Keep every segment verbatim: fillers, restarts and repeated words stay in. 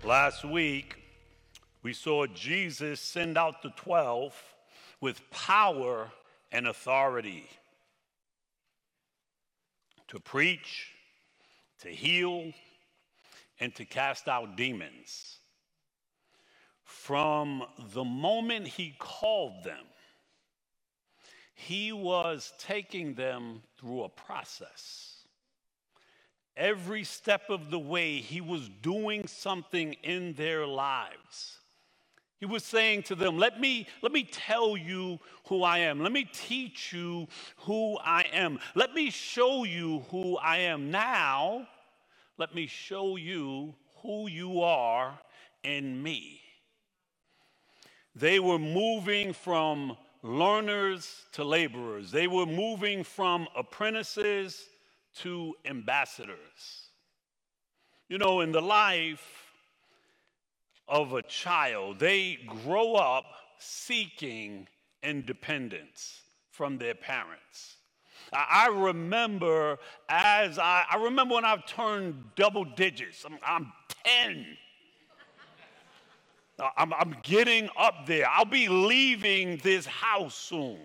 Last week, we saw Jesus send out the twelve with power and authority to preach, to heal, and to cast out demons. From the moment he called them, he was taking them through a process. Every step of the way, he was doing something in their lives. He was saying to them, let me, let me tell you who I am. Let me teach you who I am. Let me show you who I am. Now, let me show you who you are in me. They were moving from learners to laborers. They were moving from apprentices to ambassadors. You know, in the life of a child, they grow up seeking independence from their parents. I, I remember as I, I remember when I turned double digits. I'm, I'm ten. I'm, I'm getting up there. I'll be leaving this house soon.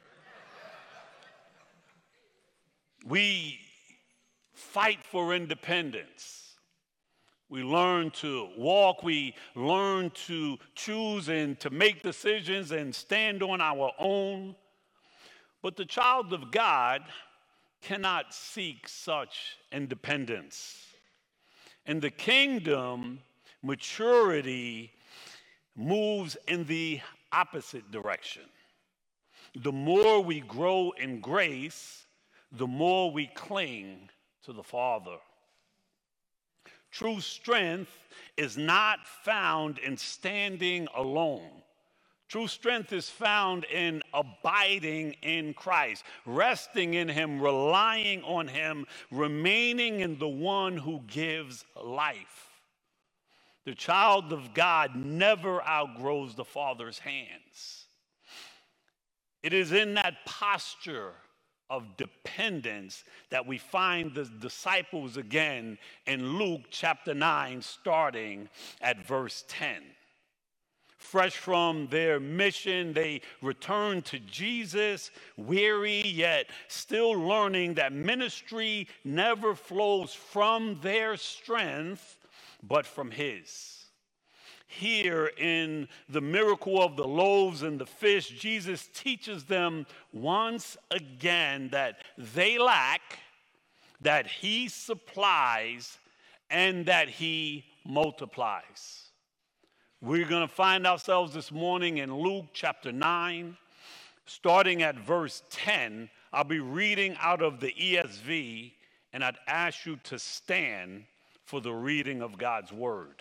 We fight for independence. We learn to walk. We learn to choose and to make decisions and stand on our own. But the child of God cannot seek such independence. In the kingdom, maturity moves in the opposite direction. The more we grow in grace, the more we cling to the Father. True strength is not found in standing alone. True strength is found in abiding in Christ, resting in him, relying on him, remaining in the one who gives life. The child of God never outgrows the Father's hands. It is in that posture of dependence that we find the disciples again in Luke chapter nine, starting at verse ten. Fresh from their mission, they return to Jesus, weary yet still learning that ministry never flows from their strength, but from his. Here in the miracle of the loaves and the fish, Jesus teaches them once again that they lack, that he supplies, and that he multiplies. We're going to find ourselves this morning in Luke chapter nine, starting at verse ten. I'll be reading out of the E S V, and I'd ask you to stand for the reading of God's word.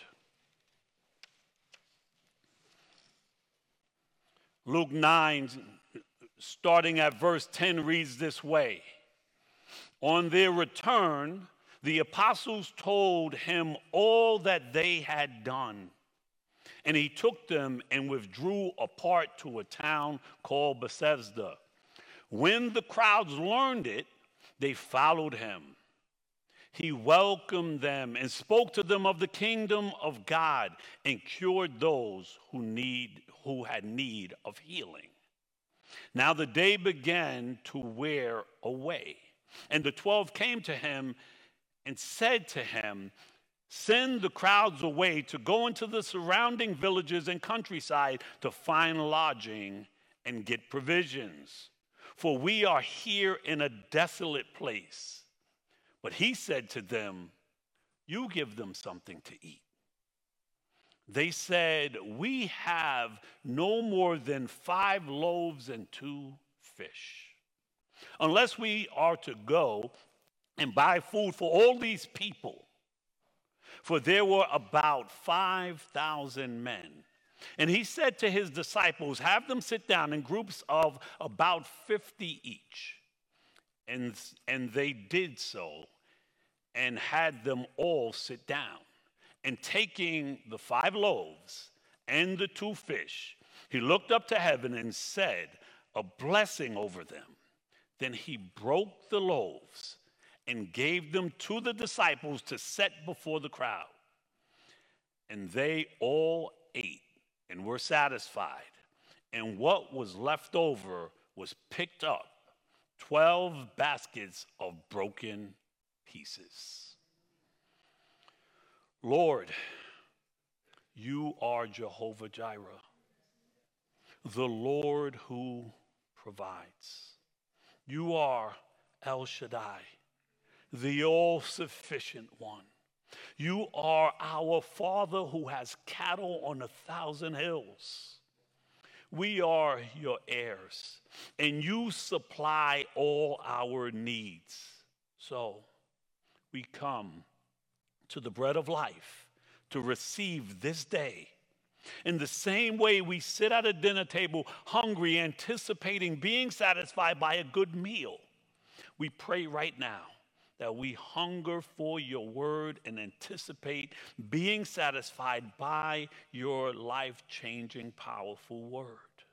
Luke nine, starting at verse ten, reads this way. On their return, the apostles told him all that they had done. And he took them and withdrew apart to a town called Bethsaida. When the crowds learned it, they followed him. He welcomed them and spoke to them of the kingdom of God and cured those who need who had need of healing. Now the day began to wear away, and the twelve came to him and said to him, send the crowds away to go into the surrounding villages and countryside to find lodging and get provisions, for we are here in a desolate place. But he said to them, you give them something to eat. They said, we have no more than five loaves and two fish. Unless we are to go and buy food for all these people. For there were about five thousand men. And he said to his disciples, have them sit down in groups of about fifty each. And, and they did so and had them all sit down. And taking the five loaves and the two fish, he looked up to heaven and said a blessing over them. Then he broke the loaves and gave them to the disciples to set before the crowd. And they all ate and were satisfied. And what was left over was picked up, twelve baskets of broken pieces. Lord, you are Jehovah Jireh, the Lord who provides. You are El Shaddai, the all-sufficient one. You are our Father who has cattle on a thousand hills. We are your heirs, and you supply all our needs. So we come to the bread of life to receive this day. In the same way we sit at a dinner table hungry, anticipating being satisfied by a good meal, we pray right now that we hunger for your word and anticipate being satisfied by your life-changing, powerful word.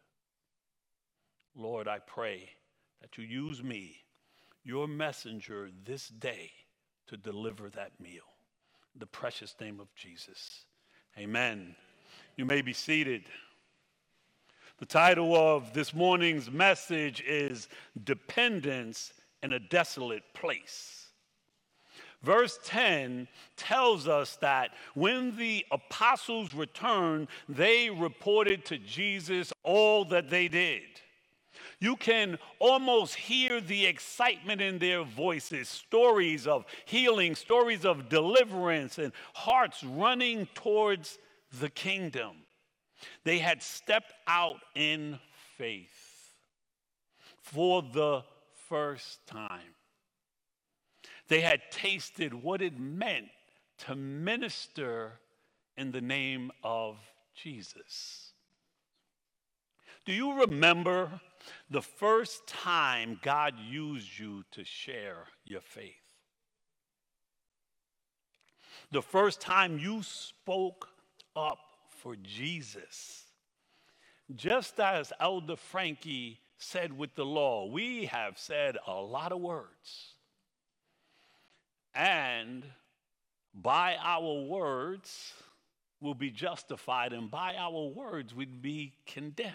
Lord, I pray that you use me, your messenger, this day to deliver that meal. In the precious name of Jesus. Amen. You may be seated. The title of this morning's message is Dependence in a Desolate Place. Verse ten tells us that when the apostles returned, they reported to Jesus all that they did. You can almost hear the excitement in their voices, stories of healing, stories of deliverance, and hearts running towards the kingdom. They had stepped out in faith for the first time. They had tasted what it meant to minister in the name of Jesus. Do you remember the first time God used you to share your faith? The first time you spoke up for Jesus. Just as Elder Frankie said with the law, we have said a lot of words. And by our words, we'll be justified, and by our words, we'd be condemned.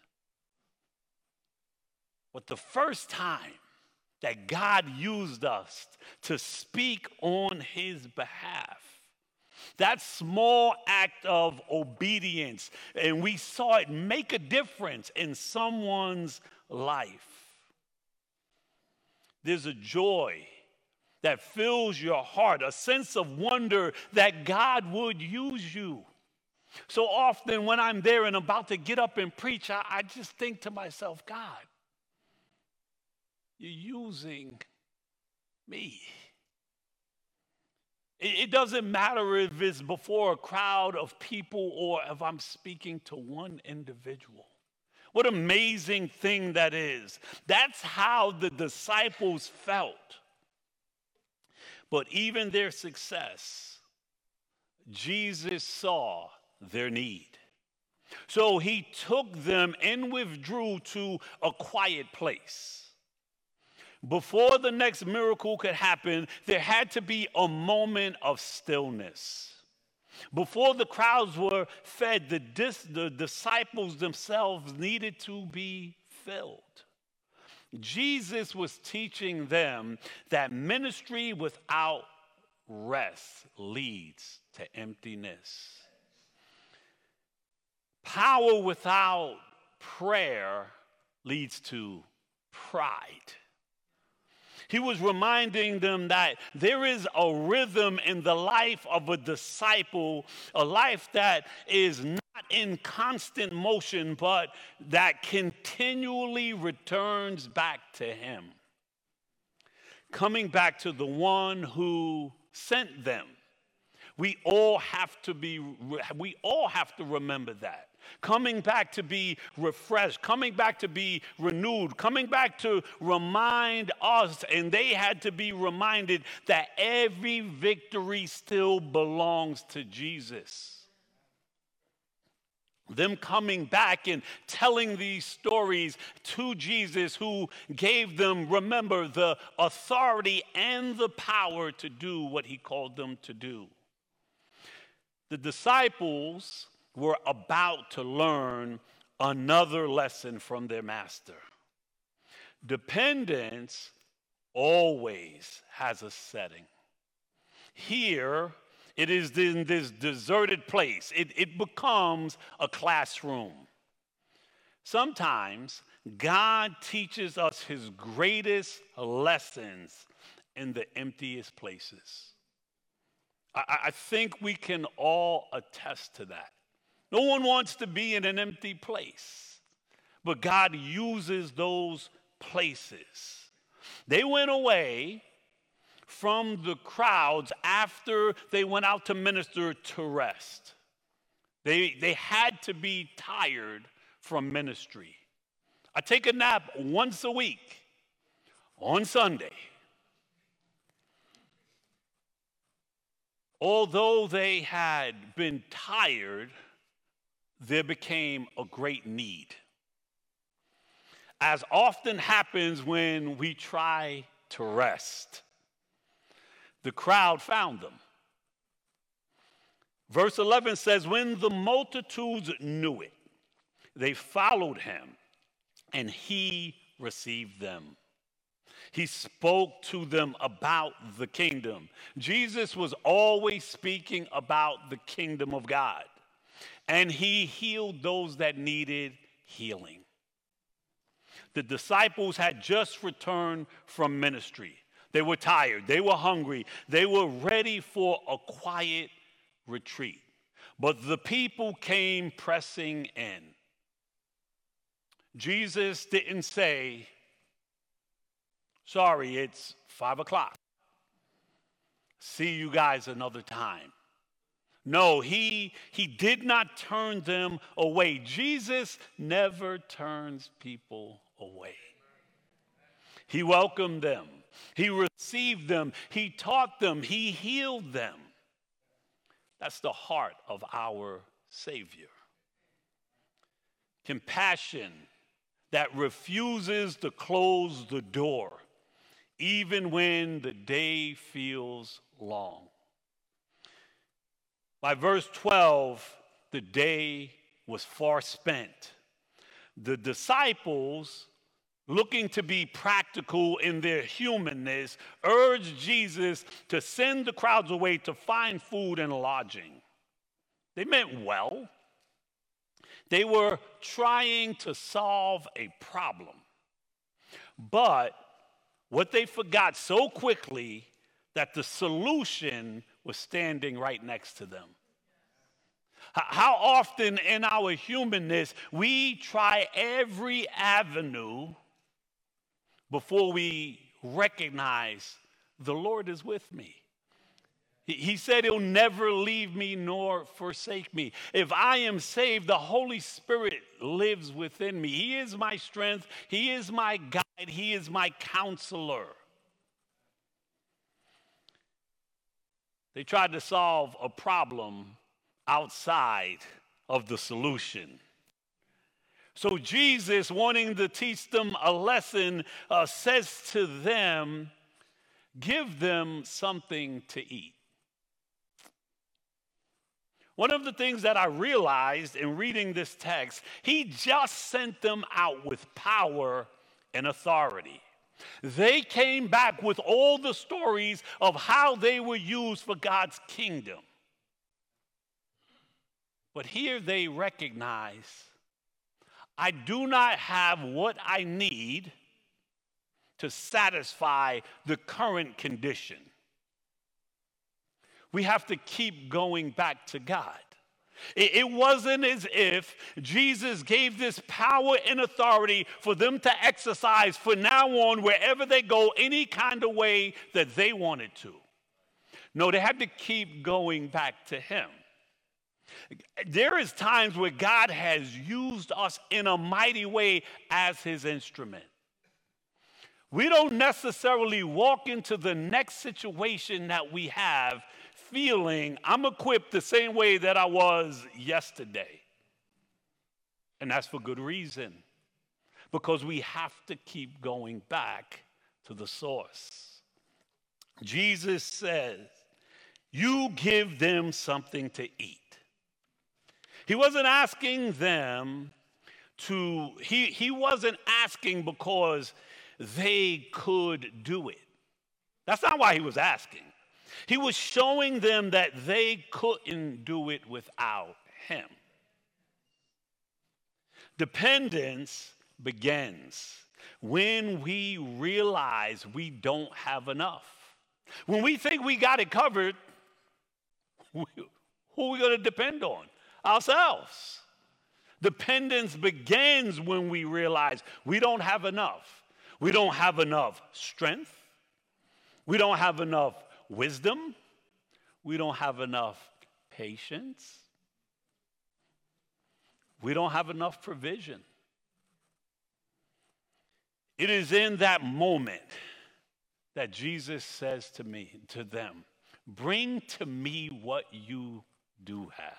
But the first time that God used us to speak on his behalf, that small act of obedience, and we saw it make a difference in someone's life. There's a joy that fills your heart, a sense of wonder that God would use you. So often when I'm there and about to get up and preach, I, I just think to myself, God, you're using me. It, it doesn't matter if it's before a crowd of people or if I'm speaking to one individual. What an amazing thing that is. That's how the disciples felt. But even their success, Jesus saw their need. So he took them and withdrew to a quiet place. Before the next miracle could happen, there had to be a moment of stillness. Before the crowds were fed, the, dis- the disciples themselves needed to be filled. Jesus was teaching them that ministry without rest leads to emptiness. Power without prayer leads to pride. He was reminding them that there is a rhythm in the life of a disciple, a life that is not in constant motion, but that continually returns back to him. Coming back to the one who sent them. We all have to be, we all have to remember that. Coming back to be refreshed, coming back to be renewed, coming back to remind us, and they had to be reminded that every victory still belongs to Jesus. Them coming back and telling these stories to Jesus, who gave them, remember, the authority and the power to do what he called them to do. The disciples were about to learn another lesson from their master. Dependence always has a setting. Here, it is in this deserted place. It, it becomes a classroom. Sometimes God teaches us his greatest lessons in the emptiest places. I, I think we can all attest to that. No one wants to be in an empty place, but God uses those places. They went away from the crowds after they went out to minister to rest. They, they had to be tired from ministry. I take a nap once a week on Sunday. Although they had been tired, there became a great need. As often happens when we try to rest, the crowd found them. Verse eleven says, when the multitudes knew it, they followed him, and he received them. He spoke to them about the kingdom. Jesus was always speaking about the kingdom of God, and he healed those that needed healing. The disciples had just returned from ministry. They were tired. They were hungry. They were ready for a quiet retreat. But the people came pressing in. Jesus didn't say, sorry, it's five o'clock. See you guys another time. No, he, he did not turn them away. Jesus never turns people away. He welcomed them. He received them. He taught them. He healed them. That's the heart of our Savior. Compassion that refuses to close the door, even when the day feels long. By verse twelve, the day was far spent. The disciples, looking to be practical in their humanness, urged Jesus to send the crowds away to find food and lodging. They meant well. They were trying to solve a problem. But what they forgot so quickly that the solution was standing right next to them. How often in our humanness we try every avenue before we recognize the Lord is with me. He said he'll never leave me nor forsake me. If I am saved, the Holy Spirit lives within me. He is my strength. He is my guide. He is my counselor. They tried to solve a problem outside of the solution. So Jesus, wanting to teach them a lesson, uh, says to them, give them something to eat. One of the things that I realized in reading this text, he just sent them out with power and authority. They came back with all the stories of how they were used for God's kingdom. But here they recognize, I do not have what I need to satisfy the current condition. We have to keep going back to God. It wasn't as if Jesus gave this power and authority for them to exercise from now on wherever they go, any kind of way that they wanted to. No, they had to keep going back to him. There is times where God has used us in a mighty way as his instrument. We don't necessarily walk into the next situation that we have feeling I'm equipped the same way that I was yesterday. And that's for good reason. Because we have to keep going back to the source. Jesus says, you give them something to eat. He wasn't asking them to, he, he wasn't asking because they could do it. That's not why he was asking. He was showing them that they couldn't do it without him. Dependence begins when we realize we don't have enough. When we think we got it covered, who are we going to depend on? Ourselves. Dependence begins when we realize we don't have enough. We don't have enough strength. We don't have enough wisdom. We don't have enough patience. We don't have enough provision. It is in that moment that Jesus says to me, to them, bring to me what you do have.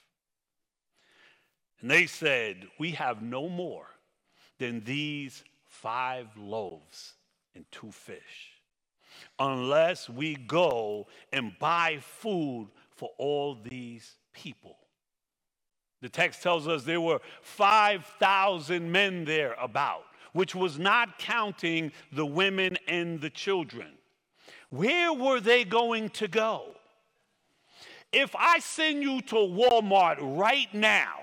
And they said, we have no more than these five loaves and two fish, unless we go and buy food for all these people. The text tells us there were five thousand men there about, which was not counting the women and the children. Where were they going to go? If I send you to Walmart right now,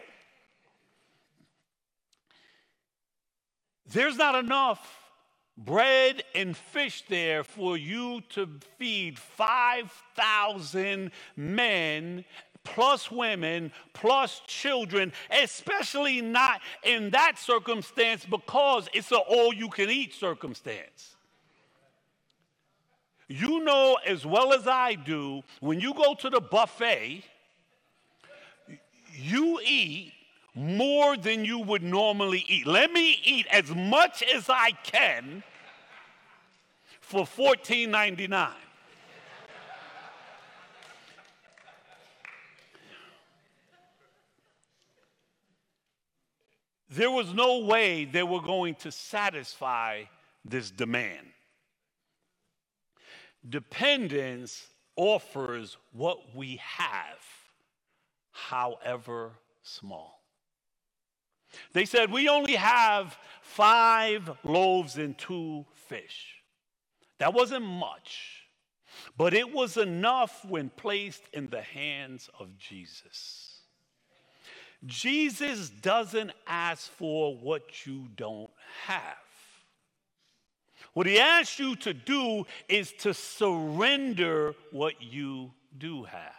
there's not enough bread and fish there for you to feed five thousand men plus women, plus children, especially not in that circumstance because it's an all-you-can-eat circumstance. You know as well as I do, when you go to the buffet, you eat more than you would normally eat. Let me eat as much as I can for fourteen ninety-nine. There was no way they were going to satisfy this demand. Dependence offers what we have, however small. They said, we only have five loaves and two fish. That wasn't much, but it was enough when placed in the hands of Jesus. Jesus doesn't ask for what you don't have. What he asks you to do is to surrender what you do have.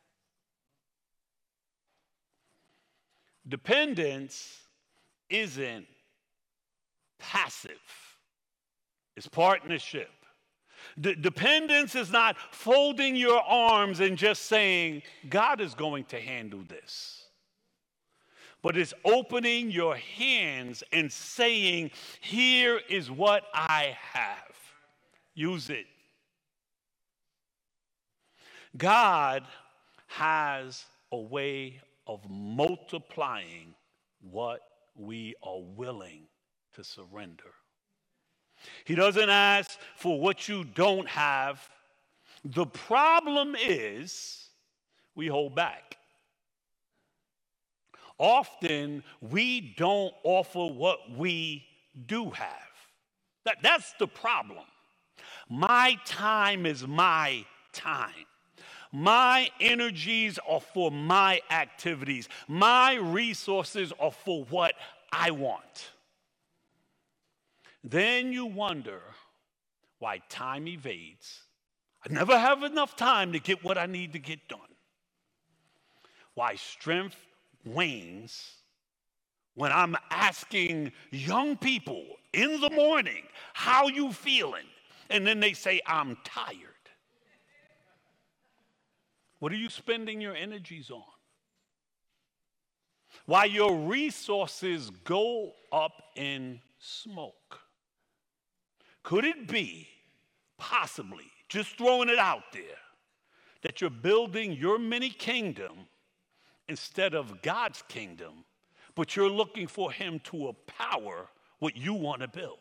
Dependence isn't passive. It's partnership. D- dependence is not folding your arms and just saying, God is going to handle this. But it's opening your hands and saying, here is what I have. Use it. God has a way of multiplying what we are willing to surrender. He doesn't ask for what you don't have. The problem is we hold back. Often, we don't offer what we do have. That, that's the problem. My time is my time. My energies are for my activities. My resources are for what I want. Then you wonder why time evades. I never have enough time to get what I need to get done. Why strength wanes when I'm asking young people in the morning, how you feeling? And then they say, I'm tired. What are you spending your energies on? Why your resources go up in smoke? Could it be, possibly, just throwing it out there, that you're building your mini kingdom instead of God's kingdom, but you're looking for him to empower what you want to build?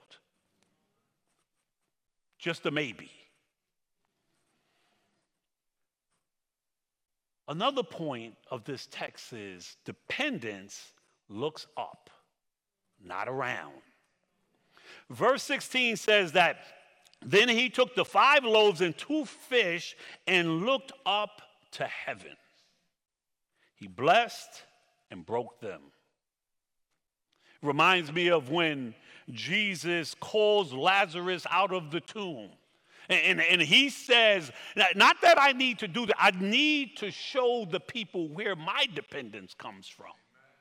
Just a maybe. Another point of this text is dependence looks up, not around. Verse sixteen says that then he took the five loaves and two fish and looked up to heaven. He blessed and broke them. Reminds me of when Jesus calls Lazarus out of the tomb. And, and, and he says, not that I need to do that, I need to show the people where my dependence comes from.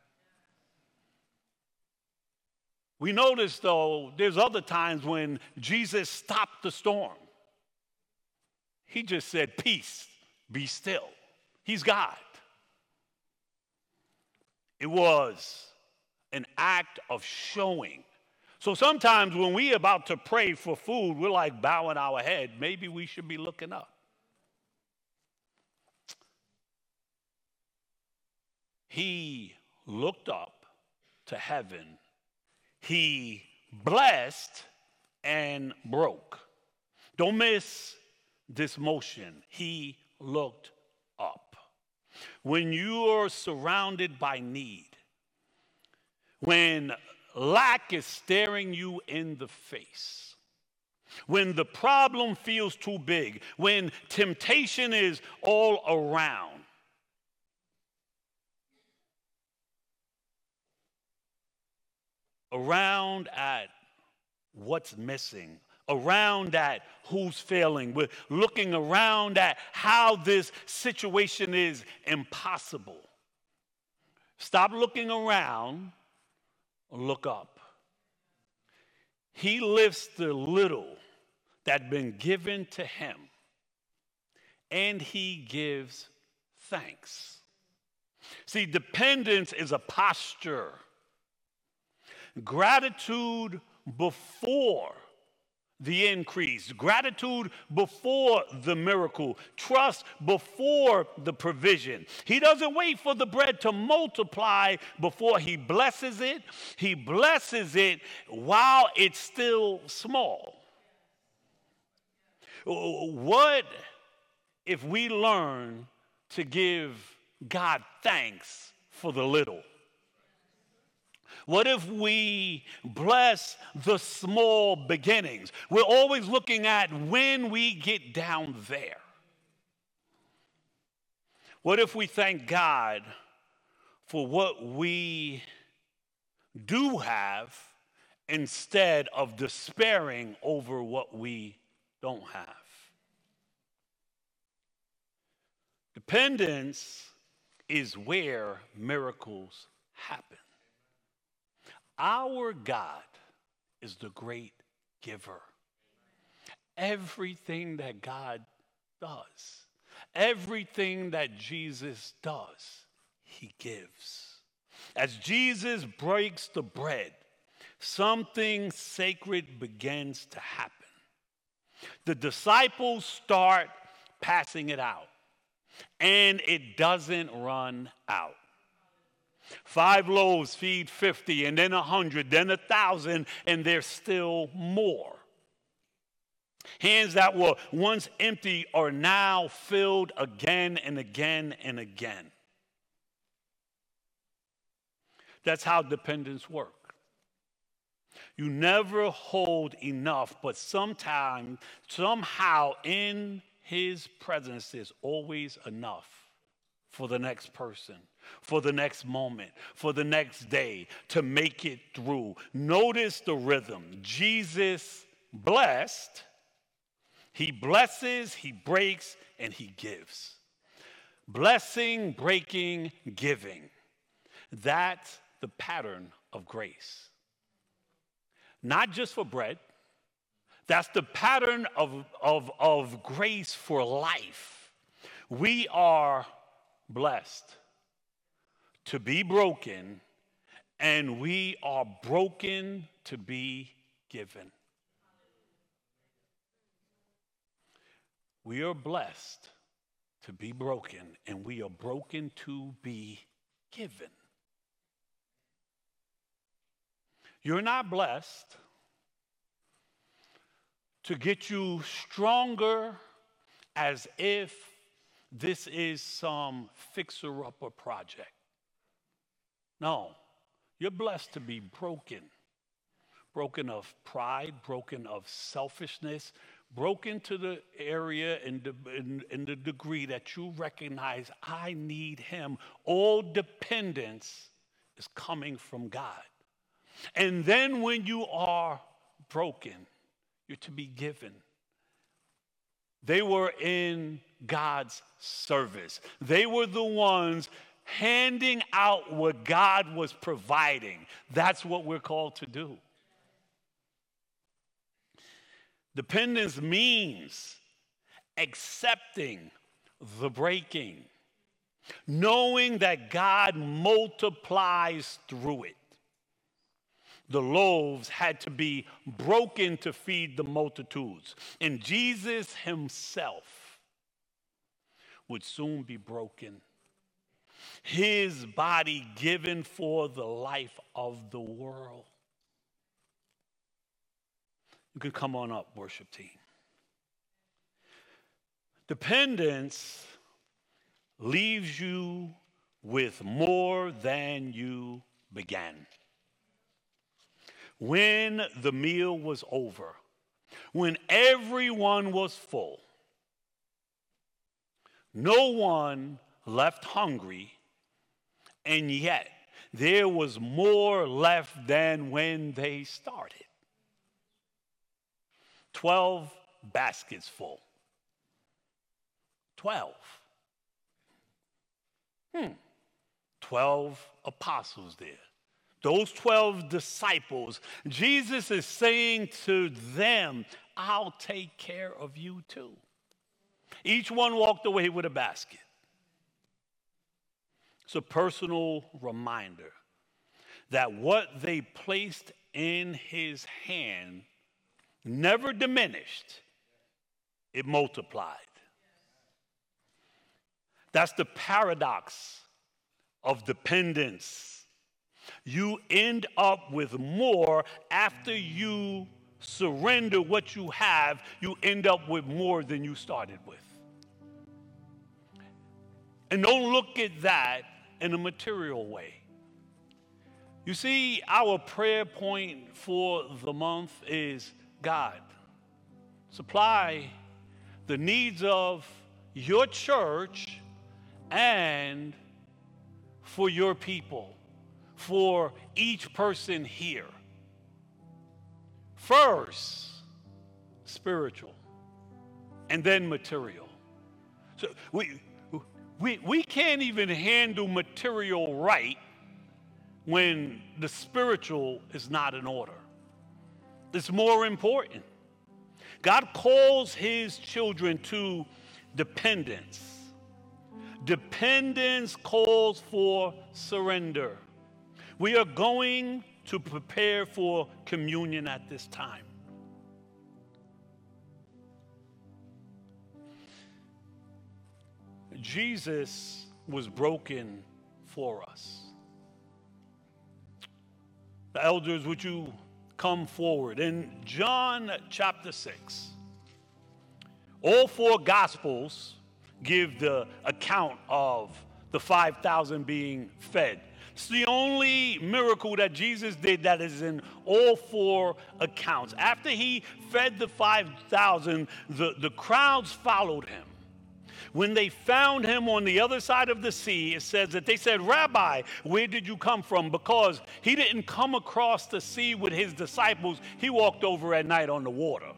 We notice, though, there's other times when Jesus stopped the storm. He just said, peace, be still. He's God. It was an act of showing. So sometimes when we're about to pray for food, we're like bowing our head. Maybe we should be looking up. He looked up to heaven. He blessed and broke. Don't miss this motion. He looked up. When you are surrounded by need, when lack is staring you in the face, when the problem feels too big, when temptation is all around, around at what's missing, around at who's failing. We're looking around at how this situation is impossible. Stop looking around, look up. He lifts the little that been given to him, and he gives thanks. See, dependence is a posture. Gratitude before the increase, gratitude before the miracle, trust before the provision. He doesn't wait for the bread to multiply before he blesses it. He blesses it while it's still small. What if we learn to give God thanks for the little? What if we bless the small beginnings? We're always looking at when we get down there. What if we thank God for what we do have instead of despairing over what we don't have? Dependence is where miracles happen. Our God is the great giver. Everything that God does, everything that Jesus does, he gives. As Jesus breaks the bread, something sacred begins to happen. The disciples start passing it out, and it doesn't run out. Five loaves feed fifty, and then a hundred, then a thousand, and there's still more. Hands that were once empty are now filled again and again and again. That's how dependence works. You never hold enough, but sometimes, somehow in his presence, there's always enough for the next person, for the next moment, for the next day, to make it through. Notice the rhythm. Jesus blessed, he blesses, he breaks, and he gives. Blessing, breaking, giving. That's the pattern of grace. Not just for bread. That's the pattern of, of, of grace for life. We are blessed to be broken, and we are broken to be given. We are blessed to be broken, and we are broken to be given. You're not blessed to get you stronger as if this is some fixer-upper project. No, you're blessed to be broken. Broken of pride, broken of selfishness, broken to the area and the, in, in the degree that you recognize I need him. All dependence is coming from God. And then when you are broken, you're to be given. They were in God's service. They were the ones handing out what God was providing. That's what we're called to do. Dependence means accepting the breaking, knowing that God multiplies through it. The loaves had to be broken to feed the multitudes, and Jesus himself would soon be broken, his body given for the life of the world. You can come on up, worship team. Dependence leaves you with more than you began. When the meal was over, when everyone was full, no one left hungry, and yet there was more left than when they started. Twelve baskets full. Twelve. Hmm. Twelve apostles there. Those twelve disciples, Jesus is saying to them, I'll take care of you too. Each one walked away with a basket. It's a personal reminder that what they placed in his hand never diminished, it multiplied. That's the paradox of dependence. You end up with more after you surrender what you have, you end up with more than you started with. And don't look at that in a material way. You see, our prayer point for the month is, God, supply the needs of your church and for your people, for each person here. First, spiritual, and then material. So we, we, we can't even handle material right when the spiritual is not in order. It's more important. God calls his children to dependence. Dependence calls for surrender. We are going to prepare for communion at this time. Jesus was broken for us. The elders, would you come forward? In John chapter six, all four Gospels give the account of the five thousand being fed. It's the only miracle that Jesus did that is in all four accounts. After he fed the five thousand, the, the crowds followed him. When they found him on the other side of the sea, it says that they said, Rabbi, where did you come from? Because he didn't come across the sea with his disciples. He walked over at night on the water.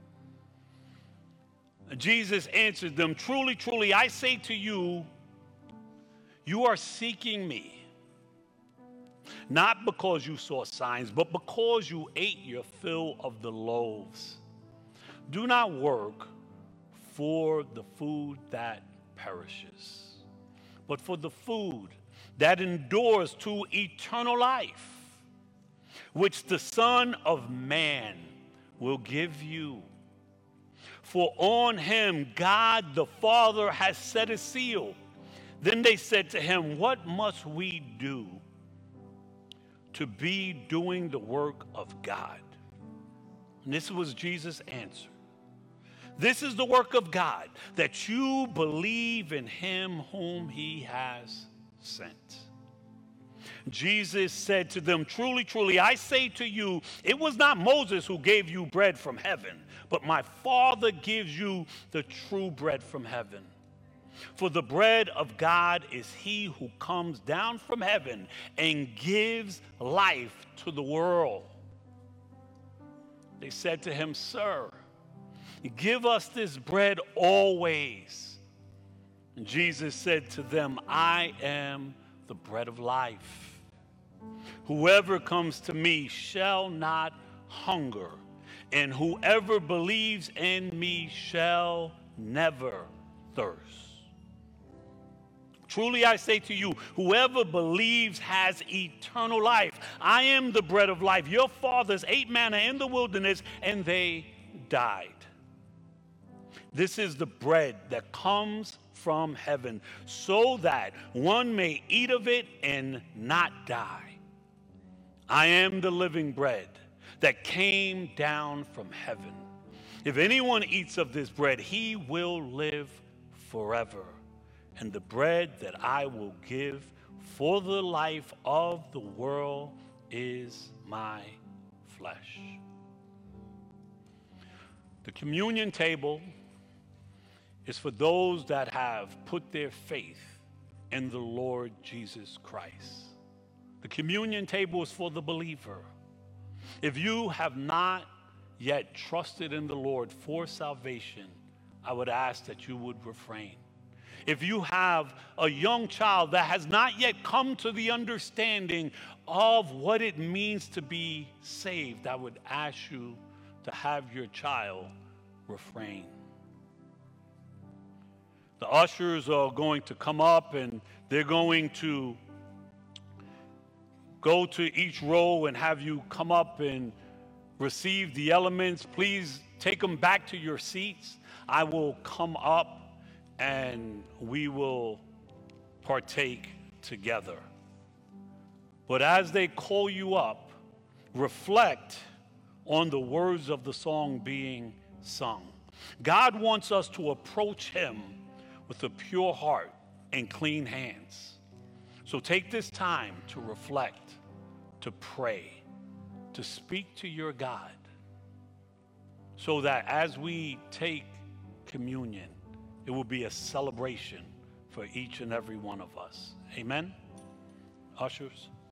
Jesus answered them, truly, truly, I say to you, you are seeking me, not because you saw signs, but because you ate your fill of the loaves. Do not work for the food that perishes, but for the food that endures to eternal life, which the Son of Man will give you. For on him God the Father has set a seal. Then they said to him, what must we do to be doing the work of God? And this was Jesus' answer. This is the work of God, that you believe in him whom he has sent. Jesus said to them, truly, truly, I say to you, it was not Moses who gave you bread from heaven, but my Father gives you the true bread from heaven. For the bread of God is he who comes down from heaven and gives life to the world. They said to him, Sir, give us this bread always. And Jesus said to them, I am the bread of life. Whoever comes to me shall not hunger, and whoever believes in me shall never thirst. Truly I say to you, whoever believes has eternal life. I am the bread of life. Your fathers ate manna in the wilderness, and they died. This is the bread that comes from heaven, so that one may eat of it and not die. I am the living bread that came down from heaven. If anyone eats of this bread, he will live forever. And the bread that I will give for the life of the world is my flesh. The communion table is for those that have put their faith in the Lord Jesus Christ. The communion table is for the believer. If you have not yet trusted in the Lord for salvation, I would ask that you would refrain. If you have a young child that has not yet come to the understanding of what it means to be saved, I would ask you to have your child refrain. The ushers are going to come up and they're going to go to each row and have you come up and receive the elements. Please take them back to your seats. I will come up and we will partake together. But as they call you up, reflect on the words of the song being sung. God wants us to approach him with a pure heart and clean hands. So take this time to reflect, to pray, to speak to your God, so that as we take communion, it will be a celebration for each and every one of us. Amen? Ushers.